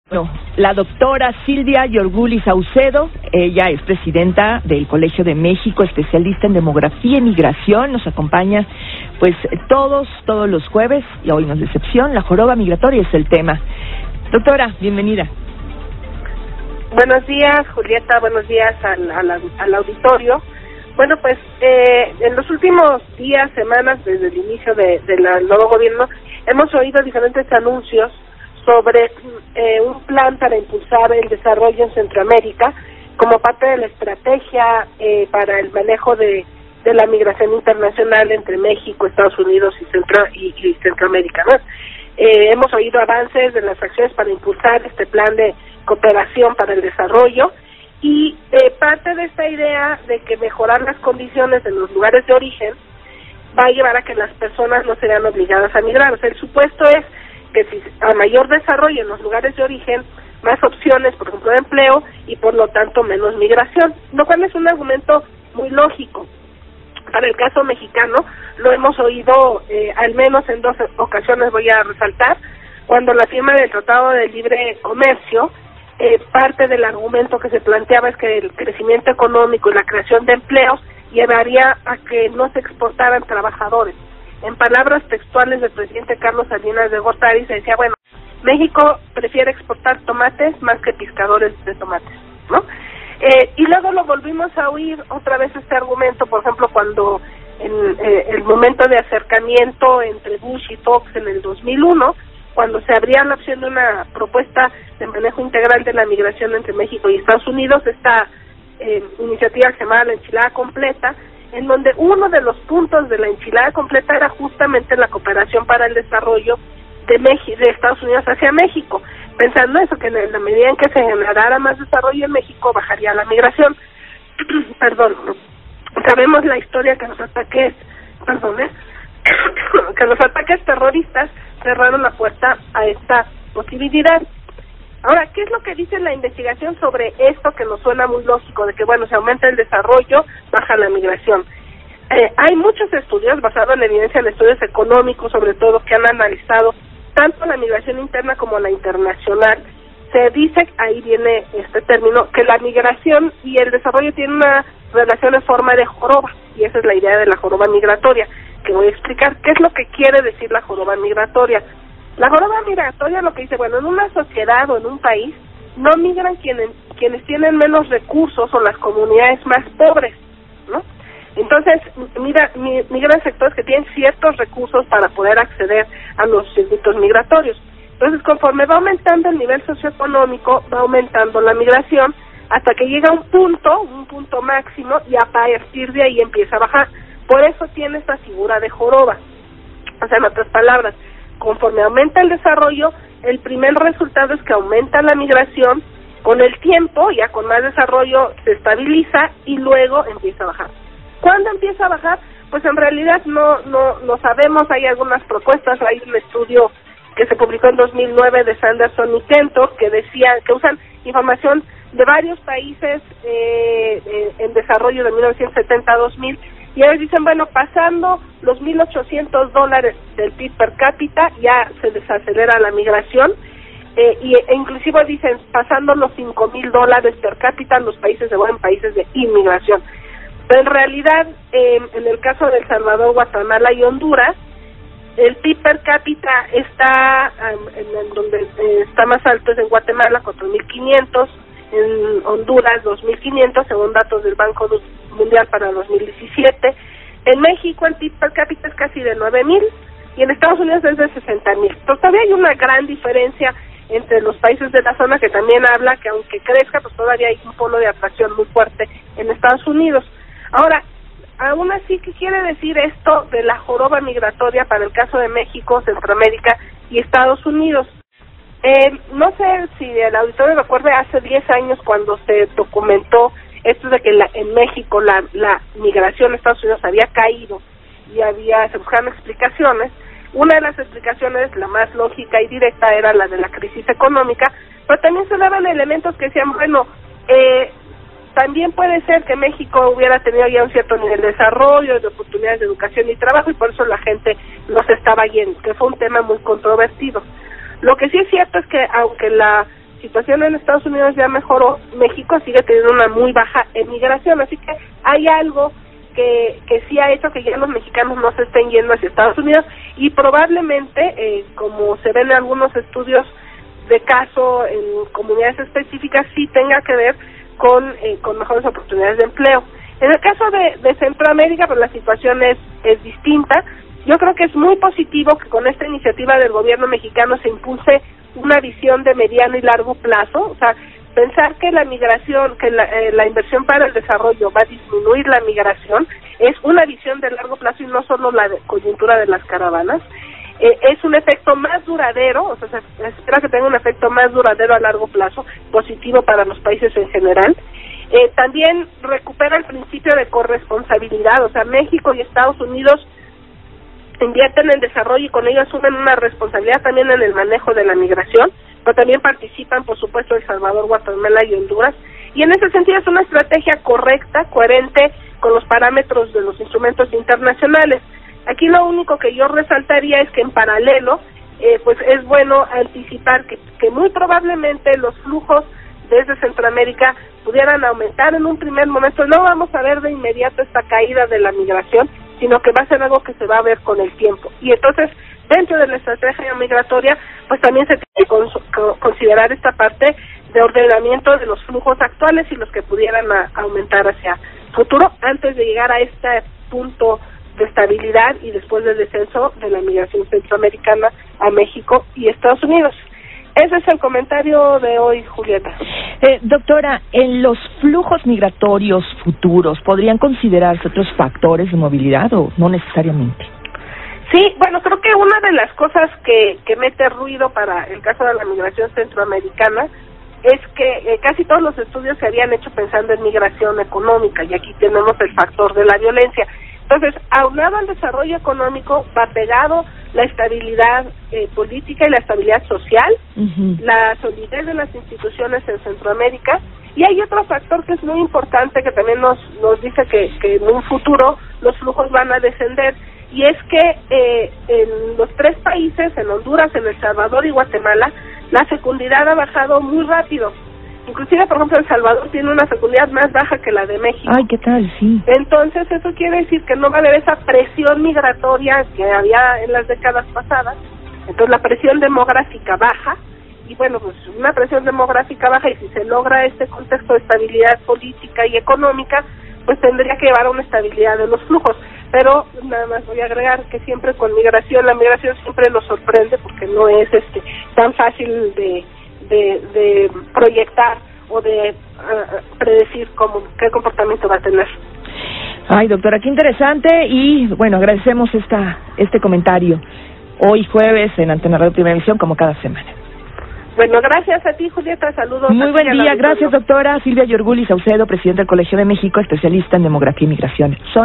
No, la doctora Silvia Yorguli Saucedo, ella es presidenta del Colegio de México, especialista en demografía y migración, nos acompaña pues todos los jueves, y hoy no es excepción, la joroba migratoria es el tema. Doctora, bienvenida. Buenos días, Julieta, buenos días al auditorio. Bueno, pues en los últimos días, semanas, desde el inicio del nuevo gobierno, hemos oído diferentes anuncios sobre un plan para impulsar el desarrollo en Centroamérica como parte de la estrategia para el manejo de la migración internacional entre México, Estados Unidos y Centroamérica, ¿no? Hemos oído avances de las acciones para impulsar este plan de cooperación para el desarrollo y parte de esta idea de que mejorar las condiciones en los lugares de origen va a llevar a que las personas no serán obligadas a migrar. O sea, el supuesto es que si a mayor desarrollo en los lugares de origen, más opciones, por ejemplo, de empleo y por lo tanto menos migración, lo cual es un argumento muy lógico. Para el caso mexicano, lo hemos oído al menos en dos ocasiones, voy a resaltar, cuando la firma del Tratado de Libre Comercio, parte del argumento que se planteaba es que el crecimiento económico y la creación de empleos llevaría a que no se exportaran trabajadores. En palabras textuales del presidente Carlos Salinas de Gortari se decía, bueno, México prefiere exportar tomates más que pescadores de tomates, ¿no? Y luego lo volvimos a oír otra vez este argumento, por ejemplo, cuando en el momento de acercamiento entre Bush y Fox en el 2001, cuando se abría la opción de una propuesta de manejo integral de la migración entre México y Estados Unidos, esta iniciativa que se llamaba la enchilada completa, en donde uno de los puntos de la enchilada completa era justamente la cooperación para el desarrollo de Estados Unidos hacia México, pensando eso, que en la medida en que se generara más desarrollo en México, bajaría la migración. Perdón, sabemos la historia que los ataques terroristas cerraron la puerta a esta posibilidad. Ahora, ¿qué es lo que dice la investigación sobre esto que nos suena muy lógico, de que, bueno, se aumenta el desarrollo, baja la migración? Hay muchos estudios basados en evidencia de estudios económicos, sobre todo, que han analizado tanto la migración interna como la internacional. Se dice, ahí viene este término, que la migración y el desarrollo tienen una relación en forma de joroba, y esa es la idea de la joroba migratoria, que voy a explicar. ¿Qué es lo que quiere decir la joroba migratoria? La joroba migratoria lo que dice, bueno, en una sociedad o en un país no migran quienes tienen menos recursos o las comunidades más pobres, ¿no? Entonces, migran sectores que tienen ciertos recursos para poder acceder a los circuitos migratorios. Entonces, conforme va aumentando el nivel socioeconómico, va aumentando la migración hasta que llega un punto máximo, y a partir de ahí empieza a bajar. Por eso tiene esta figura de joroba. O sea, en otras palabras, conforme aumenta el desarrollo, el primer resultado es que aumenta la migración, con el tiempo, ya con más desarrollo, se estabiliza y luego empieza a bajar. ¿Cuándo empieza a bajar? Pues en realidad no sabemos, hay algunas propuestas, hay un estudio que se publicó en 2009 de Sanderson y Kentor que decía que usan información de varios países en desarrollo de 1970 a 2000, y ellos dicen, bueno, pasando los $1,800 del PIB per cápita ya se desacelera la migración, e inclusive dicen, pasando los $5,000 per cápita, los países se vuelven países de inmigración. Pero en realidad, en el caso de El Salvador, Guatemala y Honduras, el PIB per cápita está, en donde está más alto es en Guatemala, 4.500, en Honduras, 2.500, según datos del Banco Mundial para 2017. En México el PIB per cápita es casi de 9,000 y en Estados Unidos es de 60,000. Entonces todavía hay una gran diferencia entre los países de la zona, que también habla que aunque crezca, pues todavía hay un polo de atracción muy fuerte en Estados Unidos. Ahora, aún así, ¿qué quiere decir esto de la joroba migratoria para el caso de México, Centroamérica y Estados Unidos? No sé si el auditorio recuerde hace 10 años cuando se documentó esto de que en México la migración a Estados Unidos había caído y se buscaban explicaciones. Una de las explicaciones, la más lógica y directa, era la de la crisis económica, pero también se daban elementos que decían, bueno, también puede ser que México hubiera tenido ya un cierto nivel de desarrollo, de oportunidades de educación y trabajo, y por eso la gente no se estaba yendo, que fue un tema muy controvertido. Lo que sí es cierto es que aunque la situación en Estados Unidos ya mejoró, México sigue teniendo una muy baja emigración, así que hay algo que sí ha hecho que ya los mexicanos no se estén yendo hacia Estados Unidos y probablemente, como se ven en algunos estudios de caso en comunidades específicas, sí tenga que ver con mejores oportunidades de empleo. En el caso de Centroamérica, pues la situación es distinta. Yo creo que es muy positivo que con esta iniciativa del gobierno mexicano se impulse una visión de mediano y largo plazo, o sea, pensar que la migración, que la inversión para el desarrollo va a disminuir la migración, es una visión de largo plazo y no solo la coyuntura de las caravanas. Es un efecto más duradero, o sea, se espera que tenga un efecto más duradero a largo plazo, positivo para los países en general. También recupera el principio de corresponsabilidad, o sea, México y Estados Unidos invierten en desarrollo y con ello asumen una responsabilidad también en el manejo de la migración, pero también participan, por supuesto, El Salvador, Guatemala y Honduras, y en ese sentido es una estrategia correcta, coherente con los parámetros de los instrumentos internacionales. Aquí lo único que yo resaltaría es que en paralelo, pues es bueno anticipar que muy probablemente los flujos desde Centroamérica pudieran aumentar en un primer momento. No vamos a ver de inmediato esta caída de la migración, sino que va a ser algo que se va a ver con el tiempo. Y entonces, dentro de la estrategia migratoria, pues también se tiene que considerar esta parte de ordenamiento de los flujos actuales y los que pudieran aumentar hacia futuro, antes de llegar a este punto de estabilidad y después del descenso de la migración centroamericana a México y Estados Unidos. Ese es el comentario de hoy, Julieta. Doctora, ¿en los flujos migratorios futuros podrían considerarse otros factores de movilidad o no necesariamente? Sí, bueno, creo que una de las cosas que mete ruido para el caso de la migración centroamericana es que casi todos los estudios se habían hecho pensando en migración económica y aquí tenemos el factor de la violencia. Entonces, aunado al desarrollo económico, va pegado la estabilidad política y la estabilidad social, la solidez de las instituciones en Centroamérica, y hay otro factor que es muy importante que también nos dice que en un futuro los flujos van a descender, y es que en los tres países, en Honduras, en El Salvador y Guatemala, la fecundidad ha bajado muy rápido. Inclusive, por ejemplo, El Salvador tiene una fecundidad más baja que la de México. Ay, ¿qué tal? Sí. Entonces, eso quiere decir que no va a haber esa presión migratoria que había en las décadas pasadas. Entonces, la presión demográfica baja. Y bueno, pues una presión demográfica baja, y si se logra este contexto de estabilidad política y económica, pues tendría que llevar a una estabilidad de los flujos. Pero nada más voy a agregar que siempre con migración, la migración siempre nos sorprende porque no es tan fácil de proyectar o de predecir qué comportamiento va a tener. Ay, doctora, qué interesante, y bueno, agradecemos este comentario hoy jueves en Antena Radio Primera Emisión, como cada semana. Bueno, gracias a ti, Julieta, saludos. Muy buen día, gracias, doctora. Silvia Yorguli Saucedo, presidenta del Colegio de México, especialista en demografía y migración.